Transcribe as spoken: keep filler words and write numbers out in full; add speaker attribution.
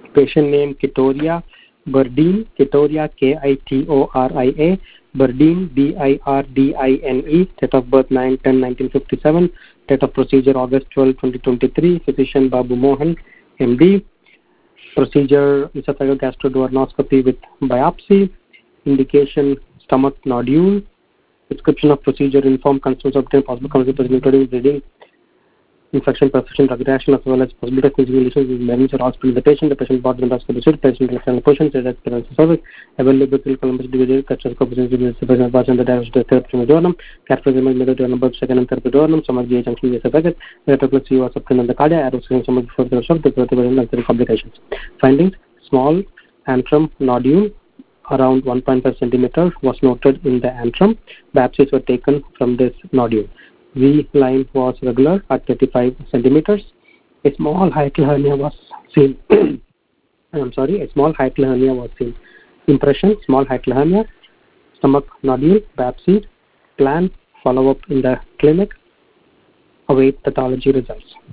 Speaker 1: Patient name Kitoria Burdine, Kitoria K I T O R I A, Burdine B I R D I N E, date of birth nine ten nineteen fifty-seven, date of procedure August twelfth twenty twenty-three, physician Babu Mohan, M D. Procedure esophageal gastroduodenoscopy with biopsy, indication stomach nodule, description of procedure, inform concerns obtain possible consequences including bleeding, infection, perfusion, drug reaction, as well as possibility of physical issues with members or hospital. The patient, the patient brought in the suit, patient electronic position, the service, available Columbus division, capture composition, the patient was in the direction of the third duodenum, capture the middle duodenum, second and third duodenum, some of the junction is affected, the retroclus was obtained on the cardiac, aerosol, some of the further shock, the and complications. Findings: small antrum nodule around one point five centimeters was noted in the antrum. Biopsies were taken from this nodule. V line was regular at thirty-five centimeters. A small hiatal hernia was seen. I'm sorry, a small hiatal hernia was seen. Impression: small hiatal hernia, stomach nodule, biopsy, plan follow-up in the clinic. Await pathology results.